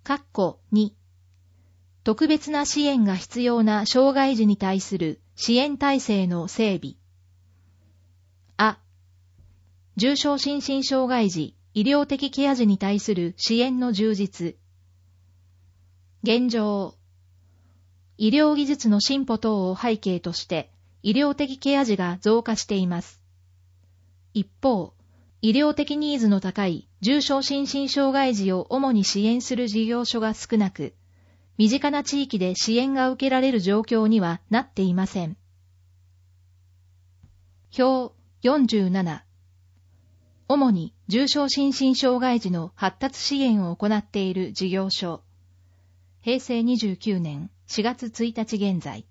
2、特別な支援が必要な障害児に対する支援体制の整備。重症心身障害児、医療的ケア児に対する支援の充実。現状。医療技術の進歩等を背景として、医療的ケア児が増加しています。一方、医療的ニーズの高い重症心身障害児を主に支援する事業所が少なく、身近な地域で支援が受けられる状況にはなっていません。表47。主に重症心身障害児の発達支援を行っている事業所。平成29年4月1日現在。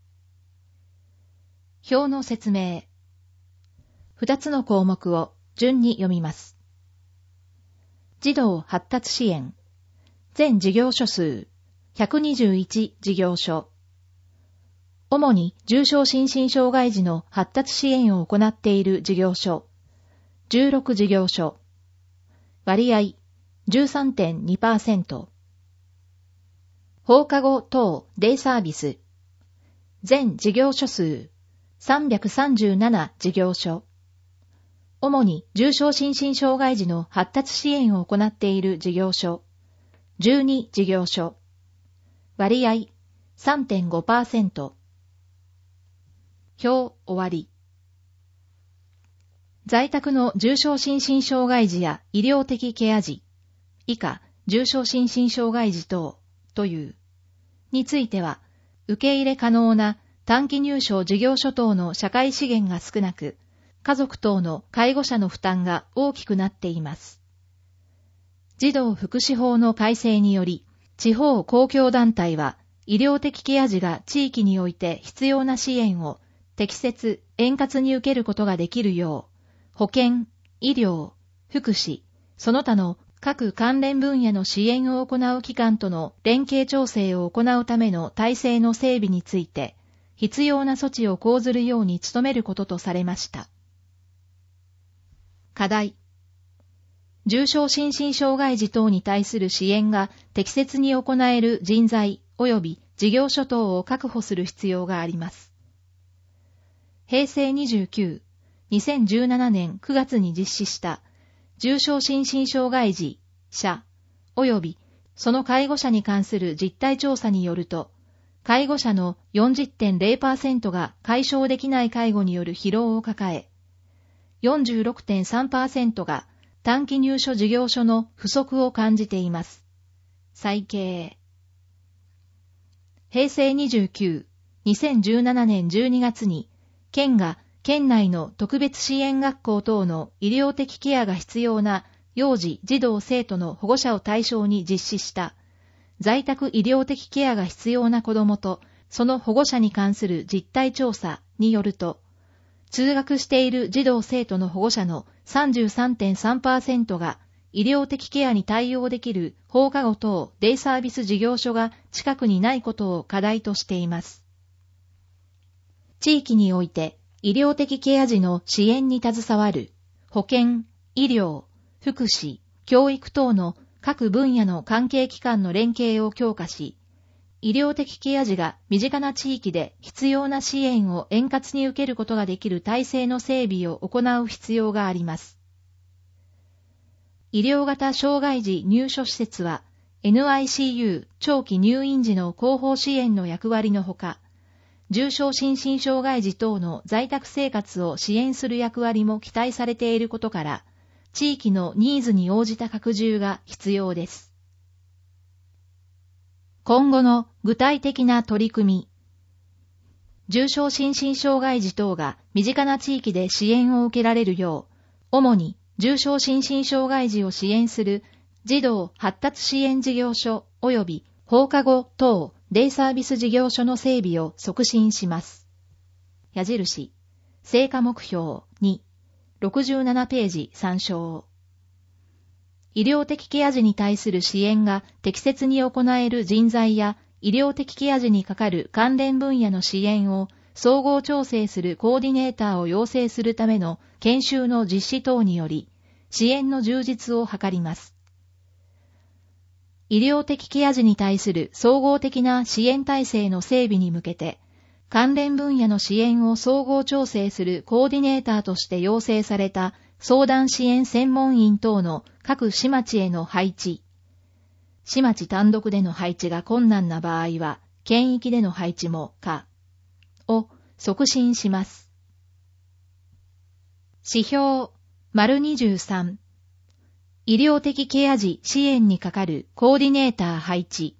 表の説明。2つの項目を順に読みます。児童発達支援。全事業所数121事業所。主に重症心身障害児の発達支援を行っている事業所。16事業所。割合 13.2%。放課後等デイサービス。全事業所数337事業所。主に重症心身障害児の発達支援を行っている事業所。12事業所。割合 3.5%。表終わり。在宅の重症心身障害児や医療的ケア児、以下重症心身障害児等というについては、受け入れ可能な短期入所事業所等の社会資源が少なく、家族等の介護者の負担が大きくなっています。児童福祉法の改正により、地方公共団体は医療的ケア児が地域において必要な支援を適切、円滑に受けることができるよう、保健、医療、福祉、その他の各関連分野の支援を行う機関との連携調整を行うための体制の整備について、必要な措置を講ずるように努めることとされました。課題。重症心身障害児等に対する支援が適切に行える人材及び事業所等を確保する必要があります。平成29、2017年9月に実施した重症心身障害児、者、及びその介護者に関する実態調査によると、介護者の 40.0% が解消できない介護による疲労を抱え、46.3% が短期入所事業所の不足を感じています。再計。平成29、2017年12月に、県が県内の特別支援学校等の医療的ケアが必要な幼児児童生徒の保護者を対象に実施した在宅医療的ケアが必要な子どもとその保護者に関する実態調査によると、通学している児童生徒の保護者の 33.3% が医療的ケアに対応できる放課後等デイサービス事業所が近くにないことを課題としています。地域において医療的ケア児の支援に携わる保健、医療、福祉、教育等の各分野の関係機関の連携を強化し、医療的ケア児が身近な地域で必要な支援を円滑に受けることができる体制の整備を行う必要があります。医療型障害児入所施設は NICU 長期入院時の後方支援の役割のほか、重症心身障害児等の在宅生活を支援する役割も期待されていることから、地域のニーズに応じた拡充が必要です。今後の具体的な取り組み。重症心身障害児等が身近な地域で支援を受けられるよう、主に重症心身障害児を支援する児童発達支援事業所及び放課後等デイサービス事業所の整備を促進します。矢印、成果目標2、67ページ参照。医療的ケア児に対する支援が適切に行える人材や医療的ケア児にかかる関連分野の支援を総合調整するコーディネーターを養成するための研修の実施等により、支援の充実を図ります。 医療的ケア児に対する総合的な支援体制の整備に向けて、関連分野の支援を総合調整するコーディネーターとして要請された相談支援専門員等の各市町への配置。市町単独での配置が困難な場合は、県域での配置も可を促進します。指標 �23 医療的ケア児支援に係るコーディネーター配置。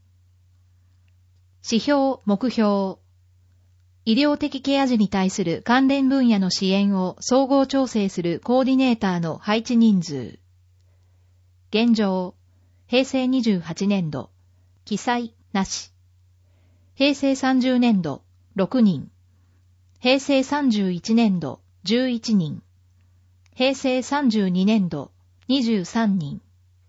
指標目標医療的ケア児に対する関連分野の支援を総合調整するコーディネーターの配置人数。現状、平成28年度、記載なし。平成30年度、6人。平成31年度、11人。平成32年度、23人。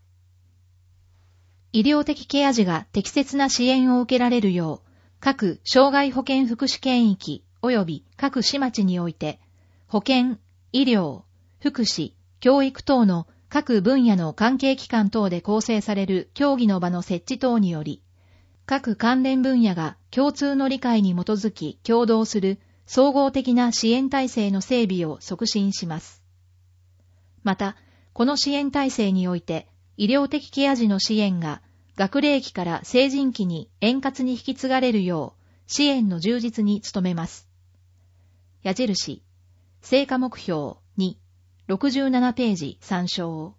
医療的ケア児が適切な支援を受けられるよう、各障害保健福祉圏域及び各市町において、保健、医療、福祉、教育等の各分野の関係機関等で構成される協議の場の設置等により、各関連分野が共通の理解に基づき協働する総合的な支援体制の整備を促進します。また、この支援体制において、医療的ケア児の支援が学齢期から成人期に円滑に引き継がれるよう、支援の充実に努めます。矢印、成果目標2、67ページ参照。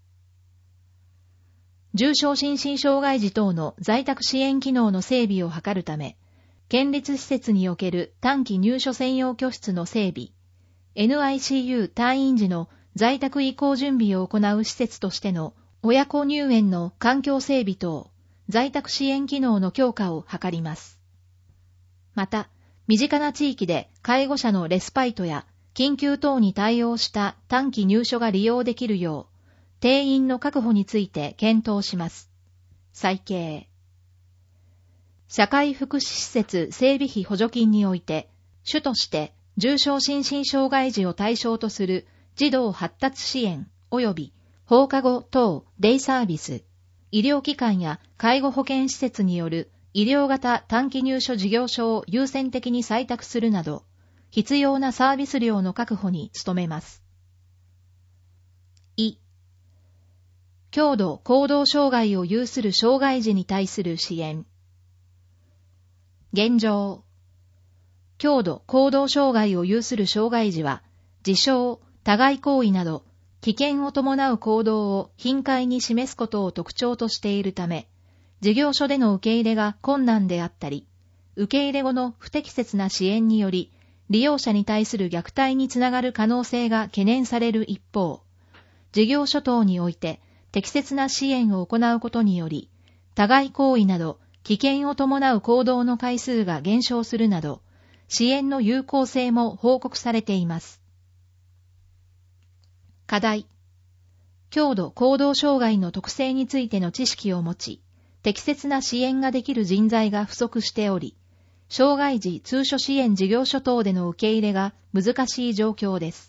重症心身障害児等の在宅支援機能の整備を図るため、県立施設における短期入所専用居室の整備、NICU 退院時の在宅移行準備を行う施設としての親子入園の環境整備等、在宅支援機能の強化を図ります。また、身近な地域で介護者のレスパイトや緊急等に対応した短期入所が利用できるよう、定員の確保について検討します。再計。社会福祉施設整備費補助金において、主として重症心身障害児を対象とする児童発達支援及び放課後等デイサービス、医療機関や介護保健施設による医療型短期入所事業所を優先的に採択するなど、必要なサービス量の確保に努めます。強度行動障害を有する障害児に対する支援。現状、強度行動障害を有する障害児は、自傷、他害行為など、危険を伴う行動を頻回に示すことを特徴としているため、事業所での受け入れが困難であったり、受け入れ後の不適切な支援により、利用者に対する虐待につながる可能性が懸念される一方、事業所等において適切な支援を行うことにより、他害行為など危険を伴う行動の回数が減少するなど、支援の有効性も報告されています。課題。強度行動障害の特性についての知識を持ち、適切な支援ができる人材が不足しており、障害児通所支援事業所等での受け入れが難しい状況です。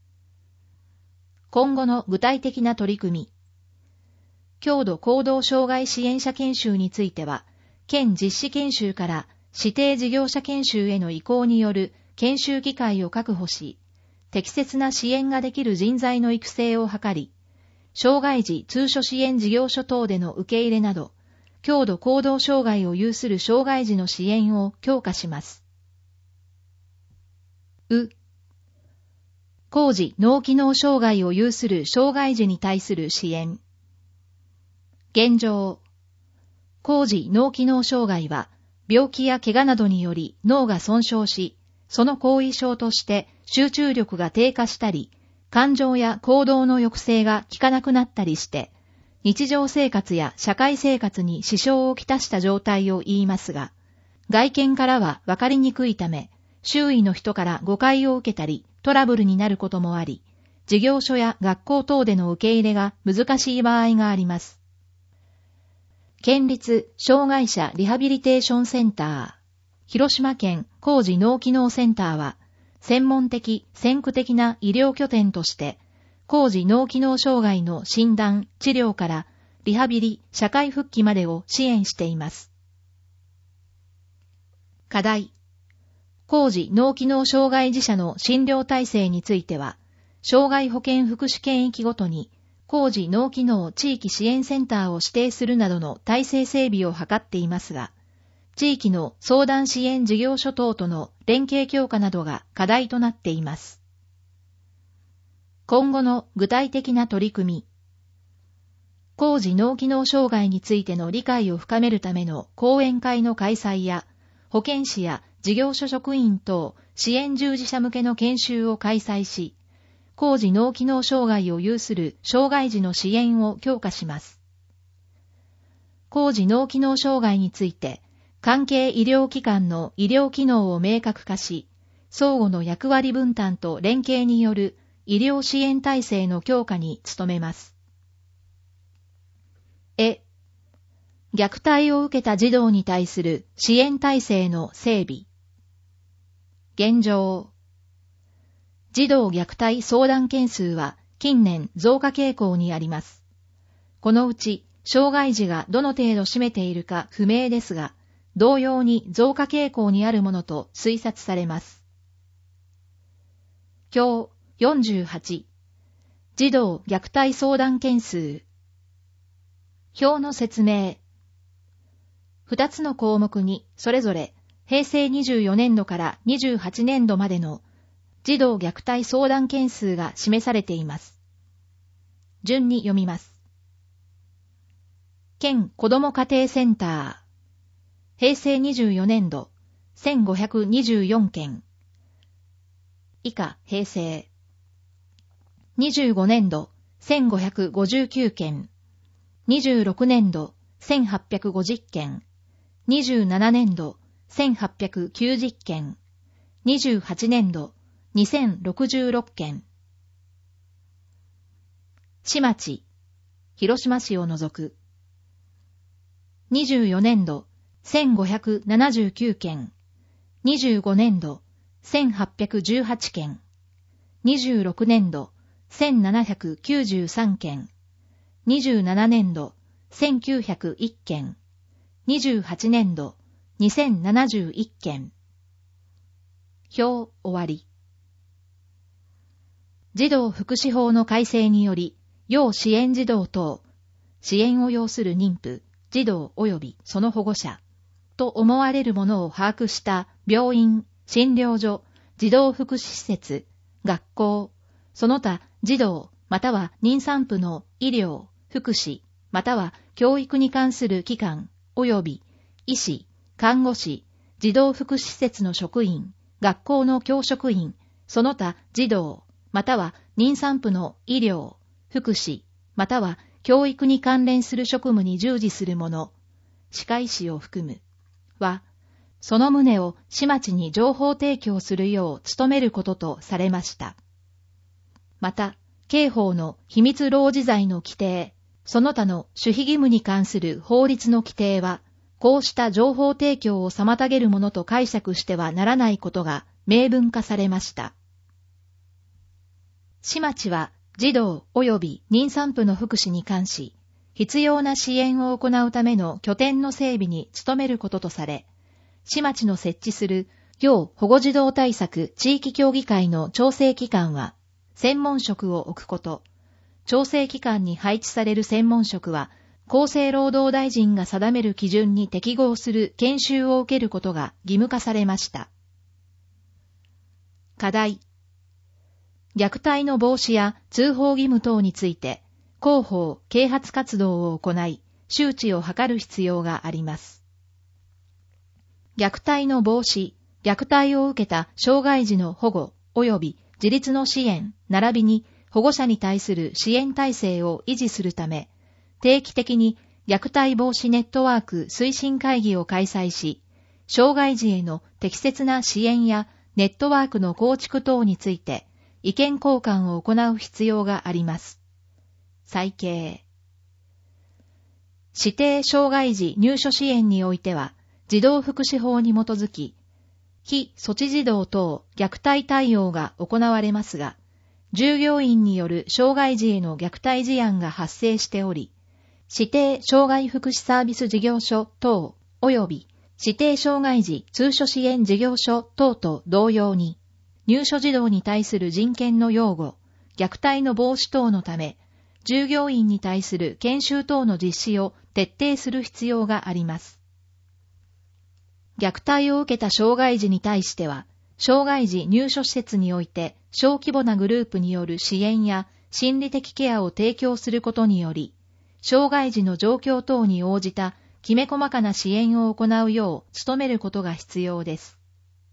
今後の具体的な取り組み。強度行動障害支援者研修については、県実施研修から指定事業者研修への移行による研修機会を確保し、適切な支援ができる人材の育成を図り、障害児通所支援事業所等での受け入れなど、強度行動障害を有する障害児の支援を強化します。高次脳機能障害を有する障害児に対する支援。現状、高次脳機能障害は、病気や怪我などにより脳が損傷し、その後遺症として集中力が低下したり、感情や行動の抑制が効かなくなったりして、日常生活や社会生活に支障をきたした状態を言いますが、外見からはわかりにくいため、周囲の人から誤解を受けたり、トラブルになることもあり、事業所や学校等での受け入れが難しい場合があります。県立障害者リハビリテーションセンター、広島県高次脳機能センターは、専門的先駆的な医療拠点として、高次脳機能障害の診断、治療からリハビリ、社会復帰までを支援しています。課題。高次脳機能障害児者の診療体制については、障害保健福祉圏域ごとに、高次脳機能地域支援センターを指定するなどの体制整備を図っていますが、地域の相談支援事業所等との連携強化などが課題となっています。今後の具体的な取り組み。高次脳機能障害についての理解を深めるための講演会の開催や、保健師や事業所職員等支援従事者向けの研修を開催し、高次脳機能障害を有する障害児の支援を強化します。高次脳機能障害について、関係医療機関の医療機能を明確化し、相互の役割分担と連携による医療支援体制の強化に努めます。虐待を受けた児童に対する支援体制の整備。現状。児童虐待相談件数は近年増加傾向にあります。このうち、障害児がどの程度占めているか不明ですが、同様に増加傾向にあるものと推察されます。表48。児童虐待相談件数。表の説明。2つの項目にそれぞれ平成24年度から28年度までの児童虐待相談件数が示されています。順に読みます。県子ども家庭センター。平成24年度1524件。以下平成。25年度1559件。26年度1850件。27年度1890件。28年度2066件。市町、広島市を除く。24年度1579件。25年度1818件。26年度1793件。27年度1901件。28年度2071件。表終わり。児童福祉法の改正により、要支援児童等、支援を要する妊婦、児童及びその保護者と思われるものを把握した病院、診療所、児童福祉施設、学校、その他児童または妊産婦の医療、福祉、または教育に関する機関、及び医師、看護師、児童福祉施設の職員、学校の教職員、その他児童、または妊産婦の医療、福祉、または教育に関連する職務に従事する者、歯科医師を含む、は、その旨を市町に情報提供するよう努めることとされました。また、刑法の秘密漏示罪の規定、その他の守秘義務に関する法律の規定は、こうした情報提供を妨げるものと解釈してはならないことが明文化されました。市町は児童及び妊産婦の福祉に関し、必要な支援を行うための拠点の整備に努めることとされ、市町の設置する要保護児童対策地域協議会の調整機関は、専門職を置くこと、調整機関に配置される専門職は、厚生労働大臣が定める基準に適合する研修を受けることが義務化されました。課題。虐待の防止や通報義務等について、広報・啓発活動を行い、周知を図る必要があります。虐待の防止、虐待を受けた障害児の保護及び自立の支援、並びに保護者に対する支援体制を維持するため、定期的に虐待防止ネットワーク推進会議を開催し、障害児への適切な支援やネットワークの構築等について意見交換を行う必要があります。再掲。指定障害児入所支援においては、児童福祉法に基づき、非措置児童等虐待対応が行われますが、従業員による障害児への虐待事案が発生しており、 指定障害福祉サービス事業所等及び指定障害児通所支援事業所等と同様に、入所児童に対する人権の擁護、虐待の防止等のため、従業員に対する研修等の実施を徹底する必要があります。虐待を受けた障害児に対しては、障害児入所施設において小規模なグループによる支援や心理的ケアを提供することにより、障害児の状況等に応じたきめ細かな支援を行うよう努めることが必要です。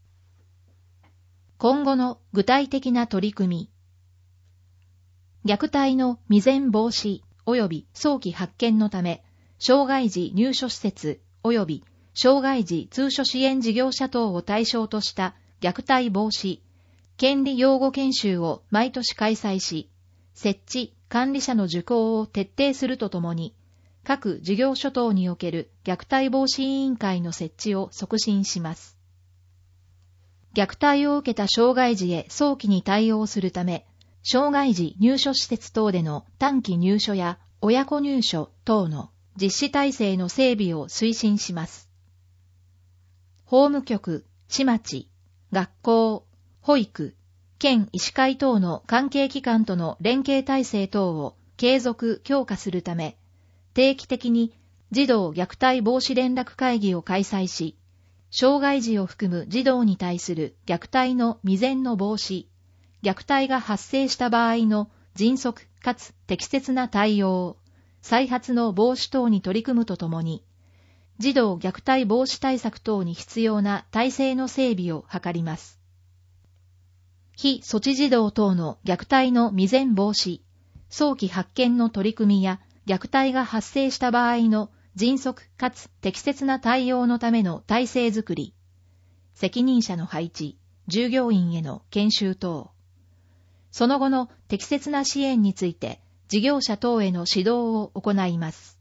今後の具体的な取り組み。虐待の未然防止及び早期発見のため、障害児入所施設及び障害児通所支援事業者等を対象とした虐待防止、権利擁護研修を毎年開催し、設置、管理者の受講を徹底するとともに、各事業所等における虐待防止委員会の設置を促進します。虐待を受けた障害児へ早期に対応するため、障害児入所施設等での短期入所や親子入所等の実施体制の整備を推進します。法務局、市町、学校、保育、県医師会等の関係機関との連携体制等を継続強化するため、定期的に児童虐待防止連絡会議を開催し、障害児を含む児童に対する虐待の未然の防止、虐待が発生した場合の迅速かつ適切な対応、再発の防止等に取り組むとともに、児童虐待防止対策等に必要な体制の整備を図ります。非措置児童等の虐待の未然防止、早期発見の取り組みや虐待が発生した場合の迅速かつ適切な対応のための体制づくり、責任者の配置、従業員への研修等、その後の適切な支援について事業者等への指導を行います。